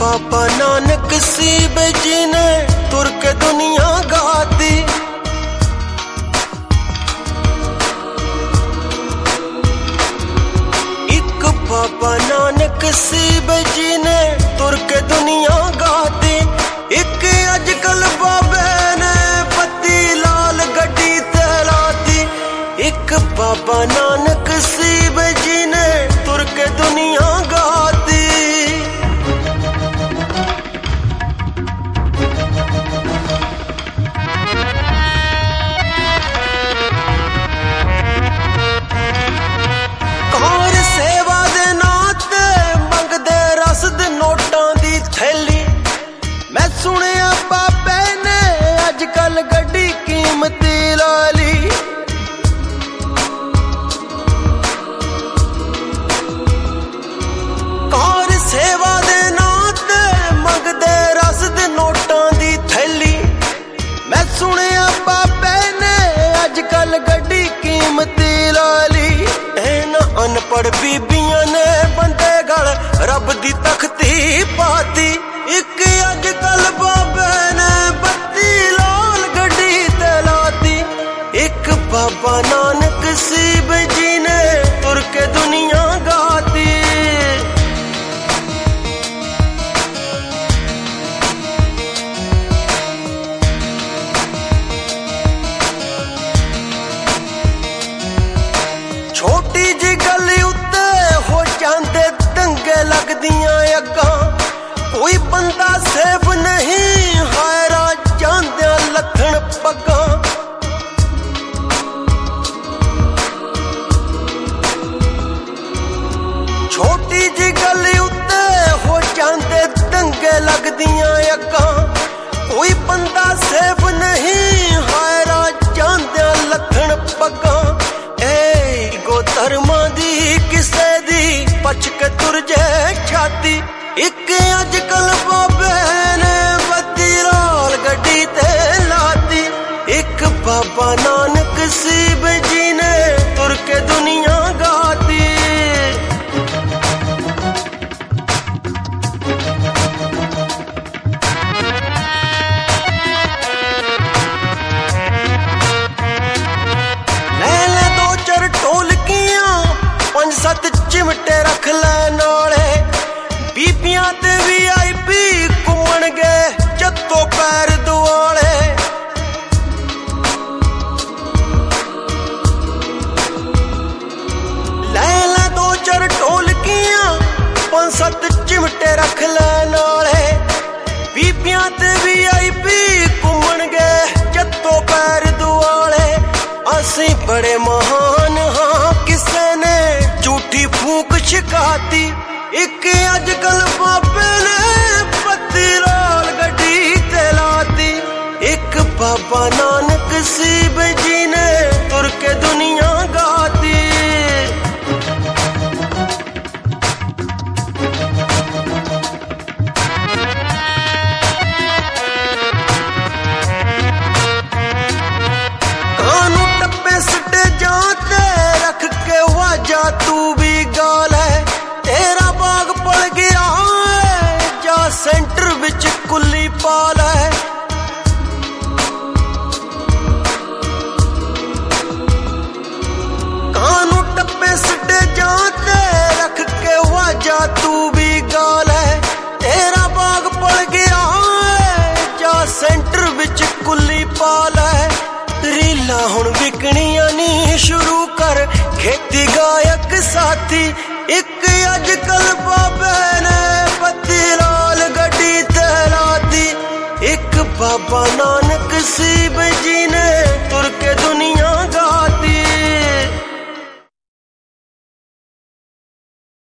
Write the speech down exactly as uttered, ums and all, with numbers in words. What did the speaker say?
Baba Nanak sieve जी ने तुर के दुनिया गाती। एक बाबा नानक सीब जी ने तुर के दुनिया गाती। एक अजकल बाबे ने पत्ती लाल गड्डी तैलाती। एक बाबा नानक सीब जी ने तुर के दुनिया गाती। कार सेवा दे नाते मंगदे रसद नोटां दी थैली। मैं सुनिया बाबे ने अजकल गड्डी कीमती ला ली। कार सेवा दे नाते मंगदे रसद नोटां दी थैली। मैं सुनिया बाबे ने अजकल गड्डी कीमती ला ली। इन्हां अनपढ़ बीबियां ने बंदे गल रब दी तख्ती पाती। एक अजकल बाबे ने बत्ती लाल गड्डी तैलाती। एक बाबा नानक सीब जी ने तुर के दुनिया गाती। छोटी जी गली उत्ते हो जांदे दंगे लगदियां अग्गां। कोई बंदा सेफ नहीं हायरा जांदे लखन पग्गां। छोटी जी गली उत्ते हो जांदे दंगे लगदियां अग्गां। कोई बंदा सेफ नहीं हायरा जांदे लखन पग्गां। गो धर्मा दी किसे दी पछ के तुर जे छाती। एक अजकल बाबे ने बत्ती लाल गड्डी ते लाती। एक बाबा नानक सीब जी ने तुर के दुनिया गाती। पंज सत चिमटे रख लै नाले। बीबियां ते वी आई पी घूमण गए जत्तो पैर दुआले। लै लै दो चार ढोलकियां पंज सत चिमटे रख लै नाले। बीबियां ते वी आई पी घूमण गए जत्तो पैर दुआले। असीं बड़े महान हाँ किसे ने झूठी फूक शिकाती। एक अजकल बाबे ने पत्ती लाल गड्डी तैलाती। एक बाबा नानक सीब जी ने तुर के दुनिया गाती। कानू टप्पे सटे जाते रख के वाजा तू भी गाल है। तेरा बाग पड़ गया है जा सेंटर विच कुल्ली पाल है। कानू टप्पे सटे जाते रख के वाजा तू भी गाल है। तेरा बाग पड़ गया है जा सेंटर विच कुल्ली पाल है। रीला हुण विकनियां नी शुरू कर खेती गायक साथी। एक अजकल बाबे ने पत्ती लाल गड्डी तैलाती। एक बाबा नानक सीब जी ने तुर के दुनिया